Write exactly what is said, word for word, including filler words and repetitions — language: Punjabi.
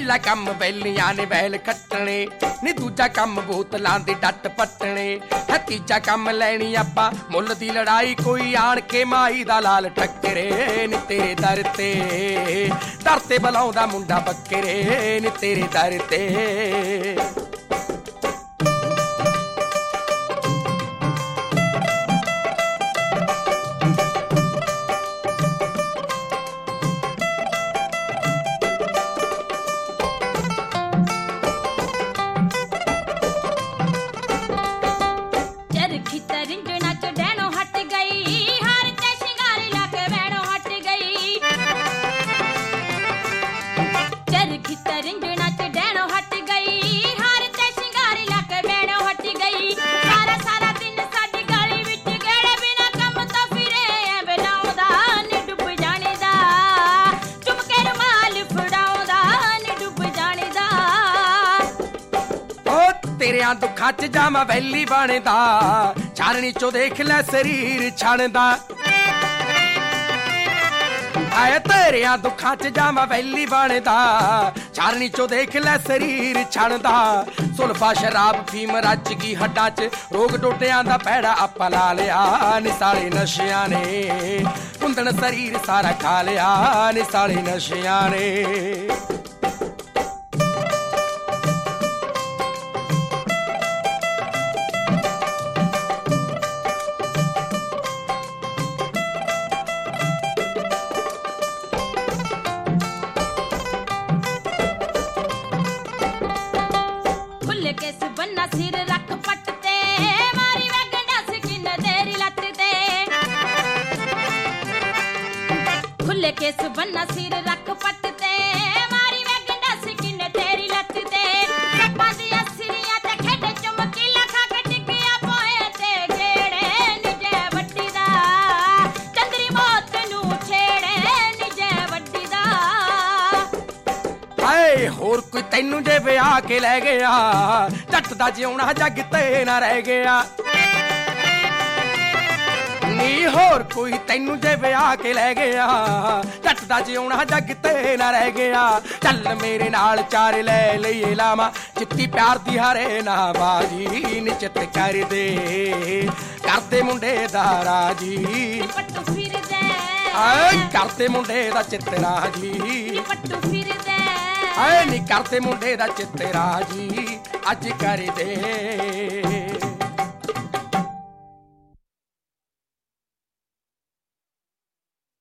ਪਹਿਲਾ ਕੰਮ ਬੈਲੀਆਂ ਨੇ ਬੈਲ ਖੱਟਣੇ ਨੀ, ਦੂਜਾ ਕੰਮ ਬੋਤਲਾਂ ਦੀ ਡੱਟ ਪੱਟਣੇ ਹੈ, ਤੀਜਾ ਕੰਮ ਲੈਣੀ ਆਪਾਂ ਮੁੱਲ ਦੀ ਲੜਾਈ, ਕੋਈ ਆਣ ਕੇ ਮਾਈ ਦਾ ਲਾਲ ਟੱਕਰੇ ਨੀ ਤੇਰੇ ਦਰ ਤੇ, ਦਰ ਤੇ ਬੁਲਾਉਂਦਾ ਮੁੰਡਾ ਬੱਕਰੇ ਨੀ ਤੇਰੇ ਦਰ ਤੇ। ਤੇਰਿਆਂ ਦੁੱਖਾਂ ਚ ਜਾਵਾਂ ਵੈਲੀ ਬਣਦਾ, ਚਾਰਣੀ ਚੋਂ ਦੇਖ ਲੈ ਸਰੀਰ ਛਣਦਾ। ਆਏ ਤੇਰਿਆਂ ਦੁੱਖਾਂ ਚ ਜਾਵਾਂ ਵੈਲੀ ਬਣਦਾ, ਚਾਰਣੀ ਚੋਂ ਦੇਖ ਲੈ ਸਰੀਰ ਛਣਦਾ। ਸੁਲਫਾ ਸ਼ਰਾਬ ਫੀਮ ਰੱਜ ਗਈ ਹੱਡਾਂ ਚ, ਰੋਗ ਡੋਡਿਆਂ ਦਾ ਪੈੜਾ ਆਪਾਂ ਲਾ ਲਿਆ ਨੀ ਸਾਲੇ ਨਸ਼ਿਆਂ ਨੇ, ਕੁੰਦਣ ਸਰੀਰ ਸਾਰਾ ਖਾ ਲਿਆ ਨੀ ਸਾਲੇ ਨਸ਼ਿਆਂ ਨੇ। ਕੇ ਸੁਬੰਨਾ ਸਿਰ ਰੱਖ ਪੱਟ ਤੇ, ਮਾਰੀ ਵਗਣਾ ਸਕਿਨ ਤੇਰੀ ਲੱਤ ਤੇ। ਖੁੱਲੇ ਕੇ ਸੁਬੰਨਾ ਸਿਰ ਰੱਖ ਪੱਟ ਤੇ, ਮਾਰੀ ਵਗਣਾ ਸਕਿਨ ਤੇਰੀ ਲੱਤ ਤੇ। ਸੱਪਾਂ ਦੀਆਂ ਸਿਰੀਆਂ ਤੇ ਖੇਡ ਚਮਕੀਲਾ ਖਾ ਕੇ ਟਿਕਿਆ ਪੋਏ ਤੇ ਗੇੜੇ ਨਿਜੇ ਵੱਡੀ ਦਾ, ਚੰਦਰੀ ਮੌਤ ਨੂੰ ਛੇੜੇ ਨਿਜੇ ਵੱਡੀ ਦਾ। ਹਾਏ ਹੋਰ ਕੋਈ ਤੈਨੂੰ ਜੇ ਵਿਆਹ ਕੇ ਲੈ ਗਿਆ, ਜੱਟ ਦਾ ਜਿਉਣਾ ਜੱਗ ਤੇ ਨਾ ਰਹਿ ਗਿਆ ਨੀ। ਹੋਰ ਕੋਈ ਤੈਨੂੰ ਜੇ ਵਿਆਹ ਕੇ ਲੈ ਗਿਆ, ਜੱਟ ਦਾ ਜਿਉਣਾ ਜੱਗ ਤੇ ਨਾ ਰਹਿ ਗਿਆ। ਚੱਲ ਮੇਰੇ ਨਾਲ ਚਾਰ ਲੈ ਲਈਏ ਲਾਵਾਂ, ਚਿੱਤੀ ਪਿਆਰ ਦੀ ਹਾਰੇ ਨਾ ਬਾਜੀ, ਨਿਚਤ ਕਰਦੇ ਕਰਦੇ ਮੁੰਡੇ ਦਾ ਰਾਜੀ। ਪੱਟੂ ਫਿਰਦੇ ਆਏ ਕਰਦੇ ਮੁੰਡੇ ਦਾ ਚਿੱਤ ਰਾਜੀ, ਪੱਟੂ ਫਿਰਦੇ ਆਏ ਨੀ ਕਰਦੇ ਮੁੰਡੇ ਦਾ ਚਿੱਤ ਰਾਜੀ ਅੱਜ ਕਰਦੇ।